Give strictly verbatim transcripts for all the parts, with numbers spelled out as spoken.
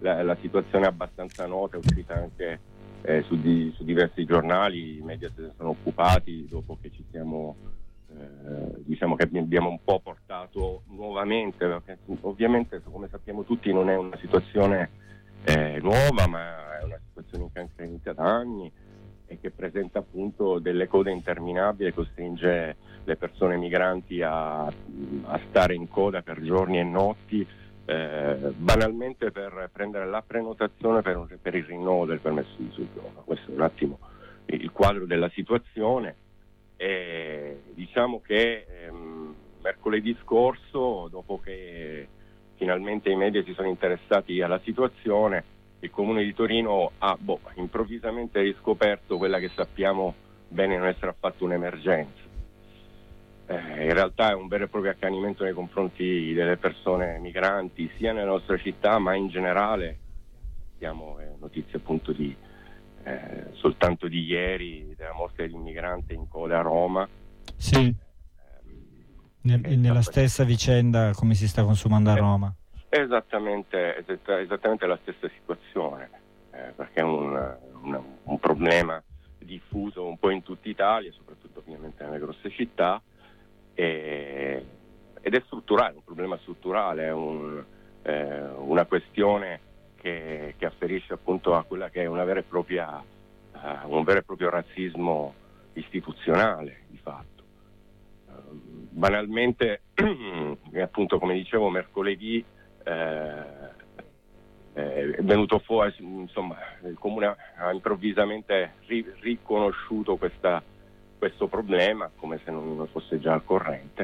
la, la situazione è abbastanza nota, è uscita anche eh, su, di, su diversi giornali, i media se ne sono occupati dopo che ci siamo eh, diciamo che abbiamo un po' portato nuovamente, perché ovviamente come sappiamo tutti non è una situazione eh, nuova, ma è una situazione che anche inizia da anni e che presenta appunto delle code interminabili, costringe le persone migranti a, a stare in coda per giorni e notti, eh, banalmente per prendere la prenotazione per, un, per il rinnovo del permesso di soggiorno. Questo è un attimo il quadro della situazione. E diciamo che ehm, mercoledì scorso, dopo che finalmente i media si sono interessati alla situazione, il Comune di Torino ha boh, improvvisamente riscoperto quella che sappiamo bene non essere affatto un'emergenza. Eh, in realtà è un vero e proprio accanimento nei confronti delle persone migranti, sia nella nostra città, ma in generale. Abbiamo eh, notizie appunto di eh, soltanto di ieri della morte di un migrante in coda a Roma. Sì, eh, Nel, nella stessa vicenda come si sta consumando a Roma. Esattamente, esatt- esattamente la stessa situazione, eh, perché è un, un, un problema diffuso un po' in tutta Italia, soprattutto ovviamente nelle grosse città, e, ed è strutturale, un problema strutturale, è un, eh, una questione che, che afferisce appunto a quella che è una vera e propria, uh, un vero e proprio razzismo istituzionale di fatto. Uh, banalmente, appunto come dicevo, mercoledì Eh, eh, è venuto fuori, insomma, il Comune ha improvvisamente ri- riconosciuto questa, questo problema come se non fosse già al corrente,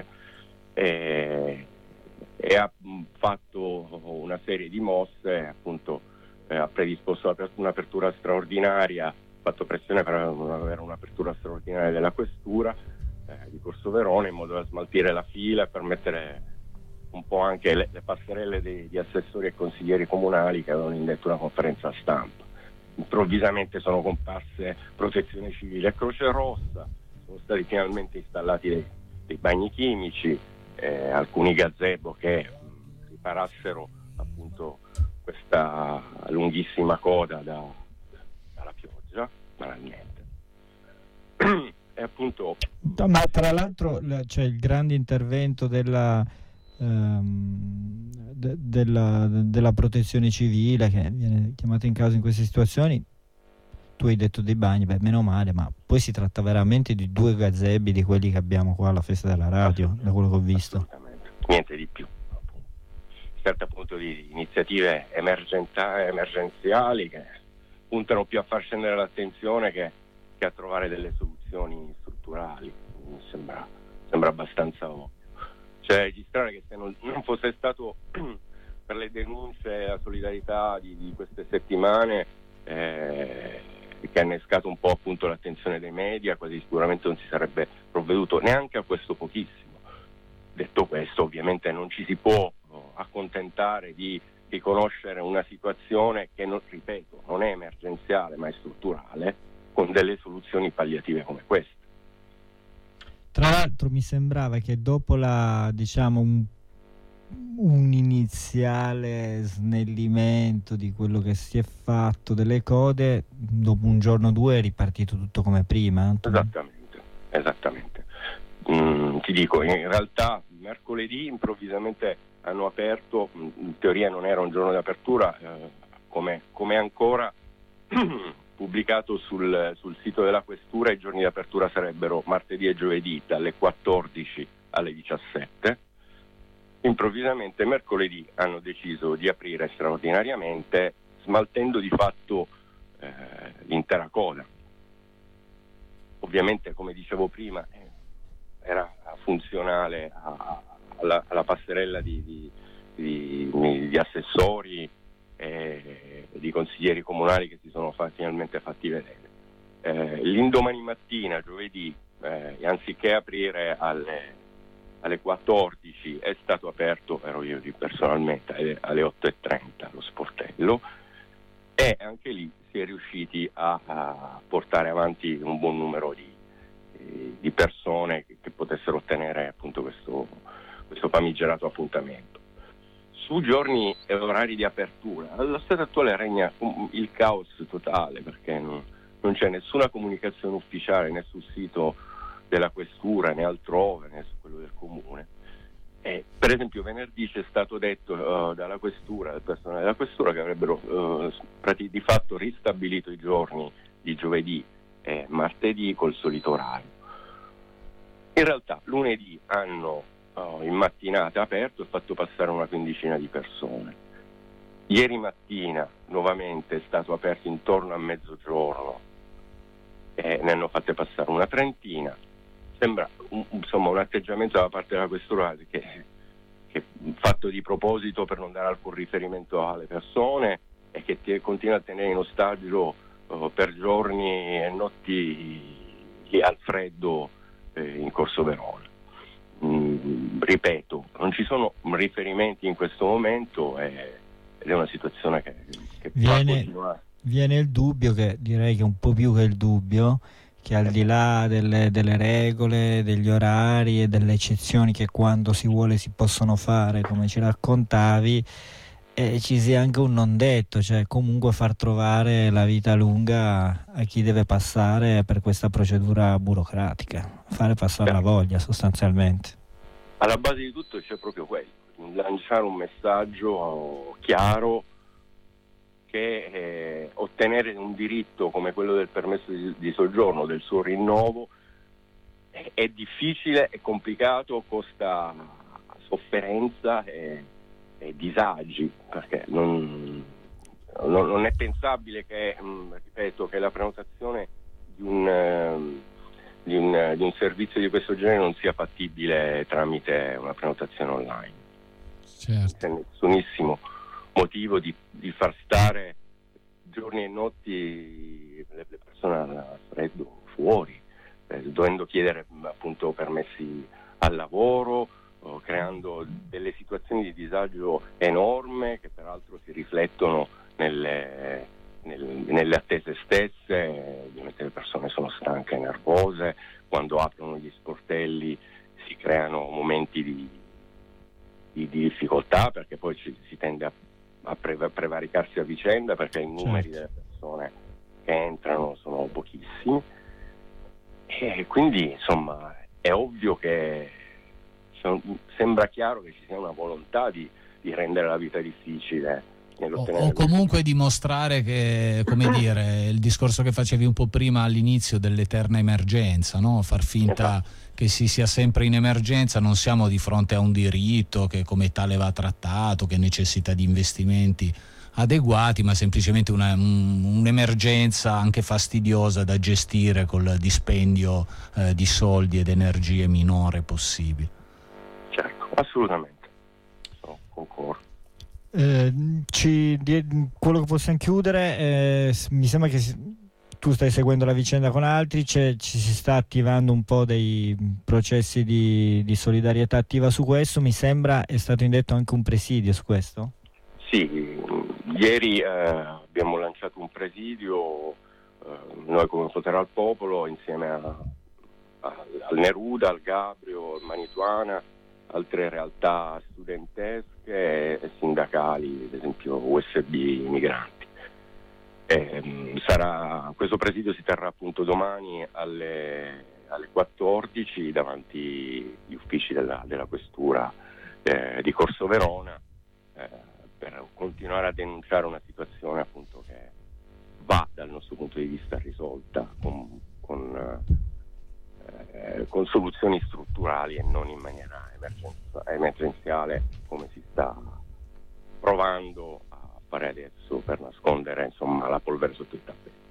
e, e ha fatto una serie di mosse, appunto eh, ha predisposto un'apertura straordinaria, ha fatto pressione per avere un'apertura straordinaria della questura eh, di Corso Verona, in modo da smaltire la fila e permettere un po' anche le, le passerelle degli assessori e consiglieri comunali che avevano indetto una conferenza stampa. Improvvisamente sono comparse Protezione Civile e Croce Rossa, sono stati finalmente installati dei, dei bagni chimici, eh, alcuni gazebo che mh, riparassero appunto questa lunghissima coda da, dalla pioggia, banalmente. E appunto, ma tra l'altro c'è il grande intervento della ehm, de, della, della protezione civile che viene chiamata in causa in queste situazioni. Tu hai detto dei bagni, beh, meno male, ma poi si tratta veramente di due gazebi di quelli che abbiamo qua alla festa della radio, da quello che ho visto. Assolutamente, niente di più. Si tratta appunto di iniziative emergenziali che puntano più a far scendere l'attenzione che, che a trovare delle soluzioni strutturali. Mi sembra, sembra abbastanza ovvio. Cioè, registrare che se non, non fosse stato per le denunce e la solidarietà di, di queste settimane eh, che ha innescato un po' appunto l'attenzione dei media, quasi sicuramente non si sarebbe provveduto neanche a questo pochissimo. Detto questo, ovviamente non ci si può accontentare di riconoscere una situazione che, non, ripeto, non è emergenziale ma è strutturale, con delle soluzioni palliative come queste. Tra l'altro mi sembrava che dopo la, diciamo, un, un iniziale snellimento di quello che si è fatto delle code, dopo un giorno o due è ripartito tutto come prima. Esattamente, esattamente. Mm, ti dico, in realtà mercoledì improvvisamente hanno aperto, in teoria non era un giorno di apertura, eh, come, come ancora pubblicato sul, sul sito della questura, i giorni di apertura sarebbero martedì e giovedì dalle quattordici alle diciassette. Improvvisamente mercoledì hanno deciso di aprire straordinariamente, smaltendo di fatto eh, l'intera coda. Ovviamente, come dicevo prima, eh, era funzionale a, alla, alla passerella di, di, di, di assessori e di consiglieri comunali che si sono fa, finalmente fatti vedere. Eh, l'indomani mattina, giovedì, eh, anziché aprire alle, alle quattordici, è stato aperto, ero io personalmente, alle, alle otto e trenta lo sportello, e anche lì si è riusciti a, a portare avanti un buon numero di, di persone che, che potessero ottenere appunto questo, questo famigerato appuntamento. su giorni e orari di apertura, allo stato attuale regna il caos totale, perché non, non c'è nessuna comunicazione ufficiale né sul sito della questura né altrove né su quello del comune. E, per esempio, venerdì c'è stato detto uh, dalla questura, dal personale della questura, che avrebbero uh, di fatto ristabilito i giorni di giovedì e martedì col solito orario. In realtà lunedì hanno uh, in mattinata aperto e fatto passare una quindicina di persone. Ieri mattina nuovamente è stato aperto intorno a mezzogiorno e ne hanno fatte passare una trentina. Sembra un, insomma un atteggiamento da parte della questura che, che fatto di proposito per non dare alcun riferimento alle persone e che ti, continua a tenere in ostaggio uh, per giorni e notti al freddo eh, in Corso Verona. Mm, ripeto, non ci sono riferimenti in questo momento e, ed è una situazione che, che viene, viene il dubbio, che direi che un po' più che il dubbio, che al di là delle, delle regole, degli orari e delle eccezioni che quando si vuole si possono fare, come ci raccontavi, eh, ci sia anche un non detto, cioè comunque far trovare la vita lunga a chi deve passare per questa procedura burocratica, fare passare la voglia sostanzialmente. Alla base di tutto c'è proprio quello, lanciare un messaggio chiaro che eh, ottenere un diritto come quello del permesso di, di soggiorno, del suo rinnovo, è, è difficile, è complicato, costa sofferenza e, e disagi, perché non, non, non è pensabile che, mh, ripeto, che la prenotazione di un, uh, di, un, di un servizio di questo genere non sia fattibile tramite una prenotazione online. Certo. Non c'è nessunissimo motivo di, di far stare giorni e notti le, le persone al freddo fuori, eh, dovendo chiedere appunto permessi al lavoro, oh, creando delle situazioni di disagio enorme che peraltro si riflettono nelle, nel, nelle attese stesse. Ovviamente le persone sono stanche e nervose, quando aprono gli sportelli si creano momenti di, di, di difficoltà, perché poi ci, si tende a a prevaricarsi a vicenda, perché i numeri delle persone che entrano sono pochissimi e quindi insomma è ovvio che sembra chiaro che ci sia una volontà di, di rendere la vita difficile o, o comunque dimostrare che, come dire, il discorso che facevi un po' prima all'inizio dell'eterna emergenza, no? Far finta esatto. che si sia sempre in emergenza, non siamo di fronte a un diritto che come tale va trattato, che necessita di investimenti adeguati, ma semplicemente una, un, un'emergenza anche fastidiosa da gestire col dispendio eh, di soldi ed energie minore possibile. Certo, assolutamente, so, concordo. Eh, ci, di, quello che possiamo chiudere, eh, mi sembra che si, tu stai seguendo la vicenda con altri, ci si sta attivando un po' dei processi di, di solidarietà attiva su questo, mi sembra è stato indetto anche un presidio su questo? Sì, ieri eh, abbiamo lanciato un presidio, eh, noi come Potere al Popolo, insieme a, a, al Neruda, al Gabrio, al Manituana, altre realtà studentesche e sindacali, ad esempio U S B Migranti. E, sarà, questo presidio si terrà appunto domani alle, alle quattordici davanti agli uffici della, della questura eh, di Corso Verona, eh, per continuare a denunciare una situazione appunto che va dal nostro punto di vista risolta con, con Eh, con soluzioni strutturali e non in maniera emergenziale come si sta provando a fare adesso per nascondere insomma la polvere sotto il tappeto.